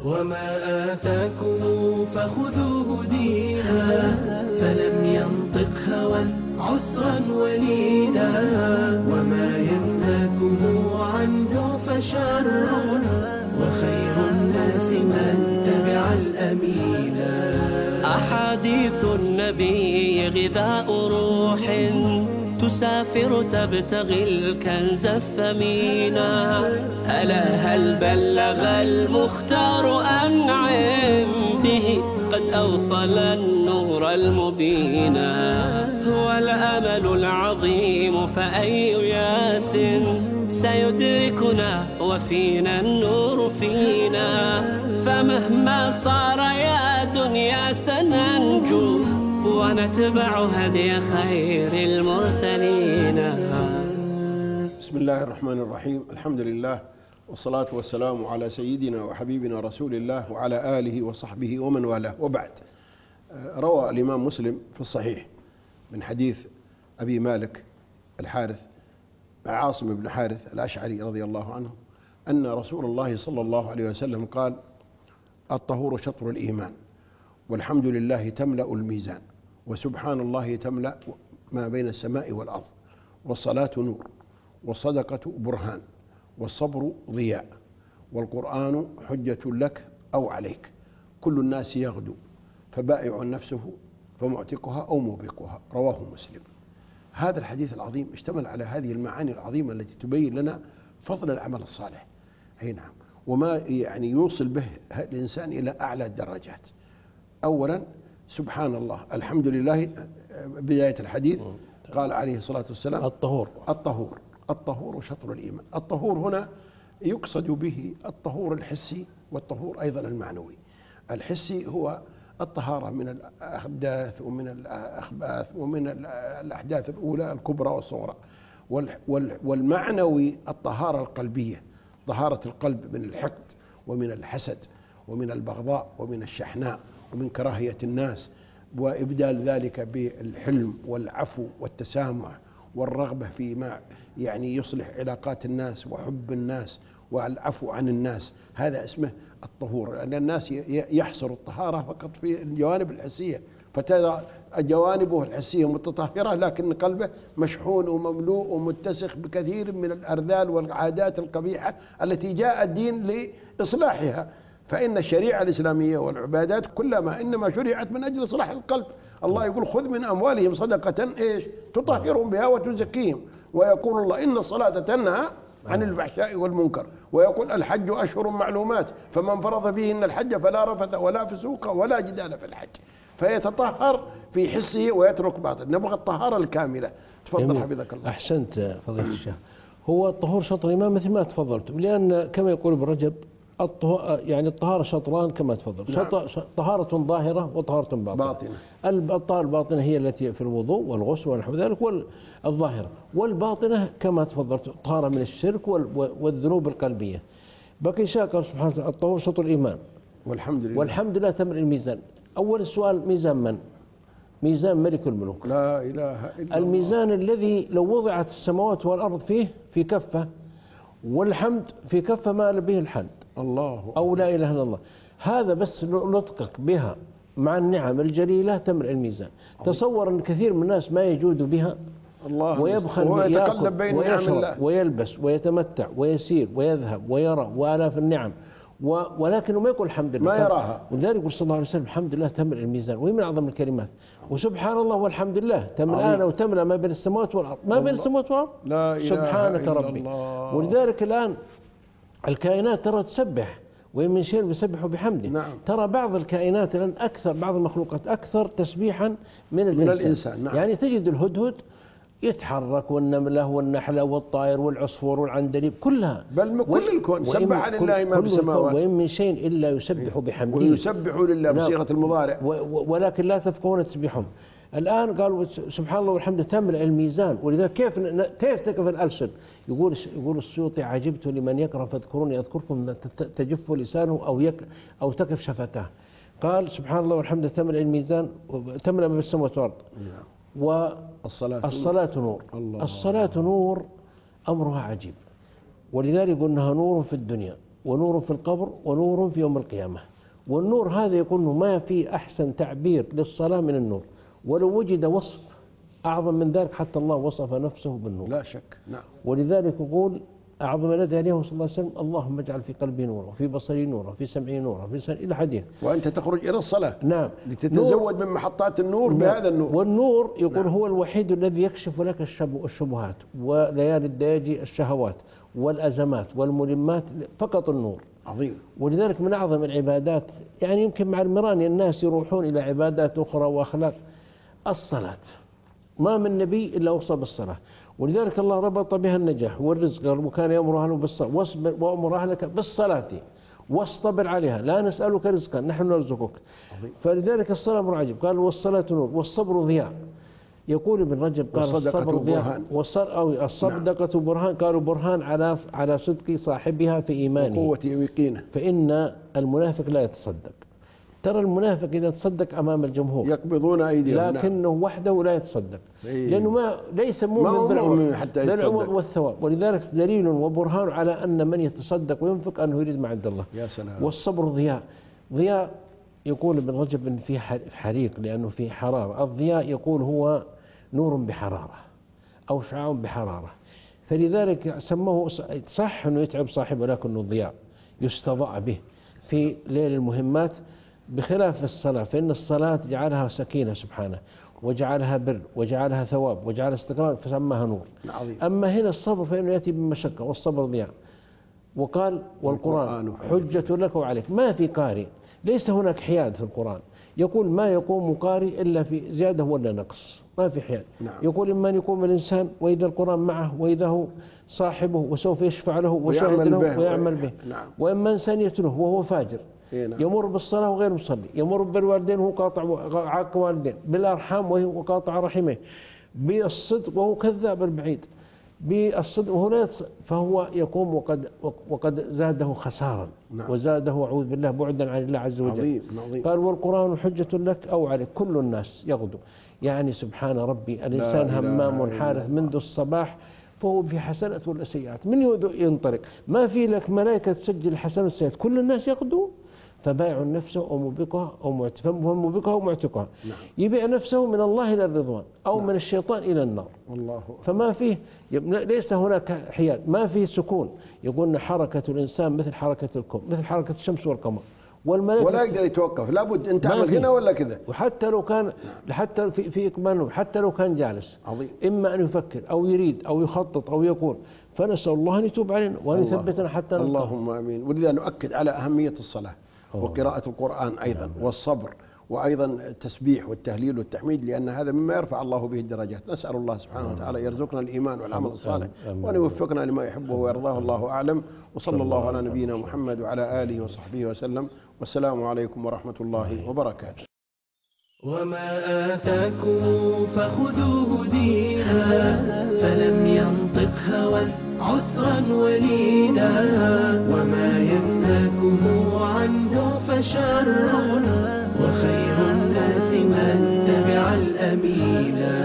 وما آتاكم فخذوه دينا، فلم ينطق هوى عسرا ولينا، وما ينهاكم عنه فشر، وخير الناس من تبع الأمينا. أحاديث النبي غذاء روح، تسافر تبتغي الكنز الثمينا. ألا هل بلغ المختار أنعم به، قد أوصل النور المبينا. هو الأمل العظيم فأي ياس سيدركنا وفينا النور فينا. فمهما صار يا دنيا سننجو، ونتبع هدي خير المرسلين. بسم الله الرحمن الرحيم. الحمد لله والصلاة والسلام على سيدنا وحبيبنا رسول الله وعلى آله وصحبه ومن والاه، وبعد. روى الإمام مسلم في الصحيح من حديث أبي مالك الحارث عاصم بن حارث الأشعري رضي الله عنه أن رسول الله صلى الله عليه وسلم قال: الطهور شطر الإيمان، والحمد لله تملأ الميزان، وسبحان الله تملأ ما بين السماء والأرض، والصلاة نور، والصدقة برهان، والصبر ضياء، والقرآن حجة لك أو عليك، كل الناس يغدو، فبائع نفسه فمعتقها أو موبقها. رواه مسلم. هذا الحديث العظيم اشتمل على هذه المعاني العظيمة التي تبين لنا فضل العمل الصالح، أي نعم، وما يعني يوصل به الإنسان إلى أعلى الدرجات. أولا سبحان الله، الحمد لله. بداية الحديث قال عليه الصلاة والسلام: الطهور شطر الإيمان. الطهور هنا يقصد به الطهور الحسي والطهور أيضا المعنوي. الحسي هو الطهارة من الأحداث ومن الأخباث ومن الأحداث الأولى الكبرى والصغرى، والمعنوي الطهارة القلبية، طهارة القلب من الحقد ومن الحسد ومن البغضاء ومن الشحناء ومن كراهية الناس، وإبدال ذلك بالحلم والعفو والتسامح والرغبة فيما يعني يصلح علاقات الناس وحب الناس والعفو عن الناس. هذا اسمه الطهور، لأن الناس يحصر الطهارة فقط في الجوانب الحسية، فترى جوانبه الحسية متطهرة لكن قلبه مشحون ومملوء ومتسخ بكثير من الأرذال والعادات القبيحة التي جاء الدين لإصلاحها. فإن الشريعة الإسلامية والعبادات كلما إنما شرعت من أجل إصلاح القلب. الله يقول: خذ من أموالهم صدقة تطهرهم بها وتزكيهم. ويقول الله: إن الصلاة تنهى عن الفحشاء والمنكر. ويقول: الحج أشهر معلومات، فمن فرض فيهن الحج فلا رفث ولا فسوق ولا جدال في الحج. فيتطهر في حسه ويترك باطن. نبغى الطهارة الكاملة. تفضل حفظك الله. أحسنت فضيلة الشيخ. هو الطهور شطر الإيمان مثل ما تفضلت، لأن كما يقول ابن رجب يعني الطهارة شطران كما تفضل. نعم. طهارة ظاهرة وطهارة باطنة. الطهارة الباطنة هي التي في الوضوء والغسل ونحو ذلك، والظاهرة والباطنة كما تفضلت طهارة من الشرك والذنوب القلبية. بقي شاكر سبحانه وتعالى: الطهور شطر الإيمان، والحمد لله تملأ الميزان. أول السؤال: ميزان من؟ ميزان ملك الملوك، لا إله إلا الله. الميزان الذي لو وضعت السماوات والأرض فيه في كفة، والحمد في كفة ما به الحد، الله أو لا إله إلا الله. هذا بس نطقك بها مع النعم الجليلة تملأ الميزان. تصور أن كثير من الناس ما يجود بها، الله، ويبخل ويتقلب بين نعم الله، ويلبس ويتمتع ويسير ويذهب ويرى وآلاف النعم، ولكنه ما يقول الحمد لله، ما يراها. ولذلك يقول صلى الله عليه وسلم: الحمد لله تملأ الميزان. وهي من أعظم الكلمات. وسبحان الله والحمد لله تملأنا وتملأ ما بين السماوات والأرض. ما بين السماوات والأرض، لا إله سبحانك إلا ربي الله. ولذلك الآن الكائنات ترى تسبح، وإن من شيء يسبح بحمده. نعم. ترى بعض الكائنات الآن بعض المخلوقات أكثر تسبيحا من الإنسان. نعم. يعني تجد الهدهد يتحرك، والنملة والنحلة والطائر والعصفور والعندليب كلها، بل كل الكون سبح لله ما في السماوات، وإن من شيء إلا يسبح بحمده، ويسبح لله بصيغة المضارع، ولكن لا تفقهون تسبيحهم. الآن قالوا سبحان الله والحمد تملأ الميزان. ولذا كيف تقف الألسن؟ يقول السيوطي: عجبت لمن يقرأ فاذكروني أذكركم تجف لسانه أو تقف شفتاه. قال سبحان الله والحمد تملأ الميزان، تملأ ما في السماوات والأرض. والصلاة نور. الصلاة نور أمرها عجيب، ولذلك قلناها نور في الدنيا ونور في القبر ونور في يوم القيامة. والنور هذا يقول ما في أحسن تعبير للصلاة من النور، ولو وجد وصف أعظم من ذلك حتى الله وصف نفسه بالنور لا شك. نعم. ولذلك يقول أعظم ما ندعي عليه صلى الله عليه وسلم اللهم اجعل في قلبي نورا وفي بصري نورا وفي سمعي نورا وفي سمعي إلى حديث. وأنت تخرج إلى الصلاة نعم لتتزود من محطات النور بهذا النور. والنور يقول نعم. هو الوحيد الذي يكشف لك الشبهات وليالي الدياجي الشهوات والأزمات والملمات، فقط النور. عظيم. ولذلك من أعظم العبادات، يعني يمكن مع المران الناس يروحون إلى عبادات أخرى وأخلاق، الصلاة. ما من نبي إلا أوصى بالصلاة، ولذلك الله ربط بها النجاح والرزق، وكان يأمر أهله بالصلاة وأمر أهلك بالصلاة واصطبر عليها لا نسألك رزقا نحن نرزقك. فلذلك الصلاة أمر عجيب، قال والصلاة نور والصبر ضياء. يقول ابن رجب قال الصبر ضياء الصدقة برهان، قالوا برهان على صدق صاحبها في إيمانه وقوة يقينه. فإن المنافق لا يتصدق. ترى المنافق إذا تصدق أمام الجمهور يقبضون أيديهم، لكنه وحده لا يتصدق، لأنه ليس مؤمن بالعوض والثواب. ولذلك دليل وبرهان على أن من يتصدق وينفق أنه يريد ما عند الله. يا سلام. والصبر ضياء يقول ابن رجب إن في حريق لأنه في حرارة. الضياء يقول هو نور بحرارة أو شعاع بحرارة، فلذلك سموه صح أنه يتعب صاحبه لكنه ضياء يستضاء به في ليل المهمات، بخلاف الصلاة فإن الصلاة جعلها سكينة سبحانه وجعلها بر وجعلها ثواب وجعلها استقرار فسماها نور. أما هنا الصبر فإنه يأتي بالمشقة والصبر ضياء. وقال والقرآن حجة لك وعليك. ما في قارئ، ليس هناك حياد في القرآن، يقول ما يقوم قارئ إلا في زيادة ولا نقص، ما في حياد. يقول إما أن يقوم الإنسان وإذا القرآن معه وإذا هو صاحبه وسوف يشفع له وشاهد له ويعمل به. وإما إنسان يتله وهو فاجر يمر بالصلاة وغير مصلي، يمر بالوالدين وهو قاطع عاق والدين، بالأرحام وهو قاطع رحمه، بالصدق وهو كذاب البعيد، بالصدق وهو لا فهو يقوم وقد زاده خسارا. وزاده أعوذ بالله بعدا عن الله عز وجل. قال والقرآن حجة لك أو عليك. كل الناس يغدو، يعني سبحان ربي الإنسان همام حارث منذ الصباح فهو في حسنات ولا سيئات، من ينطلق ما في لك ملائكة تسجل الحسنات والسيئات، كل الناس يغدو فبايع نفسه أو موبقها أو معتقها. يبيع نفسه من الله إلى الرضوان أو من الشيطان إلى النار. فما فيه ليس هناك حياد، ما فيه سكون. يقولون حركة الإنسان مثل حركة الكون، مثل حركة الشمس والقمر، ولا يقدر يتوقف، لابد أن تعمل هنا ولا كذا. وحتى لو كان حتى في إقباله حتى لو كان جالس إما أن يفكر أو يريد أو يخطط أو يقول. فنسأل الله أن يتوب علينا وأن يثبتنا حتى نلقاه. اللهم آمين. ولذا نؤكد على أهمية الصلاة وقراءة القرآن أيضا والصبر وأيضا التسبيح والتهليل والتحميد، لأن هذا مما يرفع الله به الدرجات. نسأل الله سبحانه وتعالى يرزقنا الإيمان والعمل الصالح وأن يوفقنا لما يحبه ويرضاه. الله أعلم، وصلى الله على نبينا محمد وعلى آله وصحبه وسلم، والسلام عليكم ورحمة الله وبركاته. وما آتاكم فخذوه دينا فلم ينطق هوى عسرا ولينا، وما ينهاكم عنه فشر، وخير الناس من تبع الأمينا.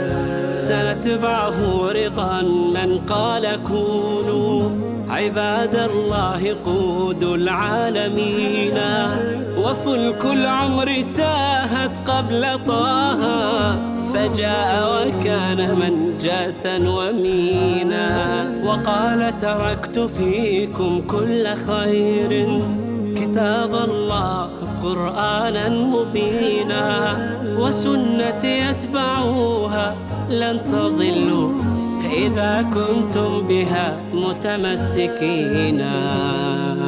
سنتبعه رضا من قال كونوا عباد الله قود العالمين، وفلك العمر تاهت قبل طه فجاء وكان منجاة ومينا، وقال تركت فيكم كل خير كتاب الله قرآنا مبينا، وسنة يتبعوها لن تضلوا إذا كنتم بها متمسكين.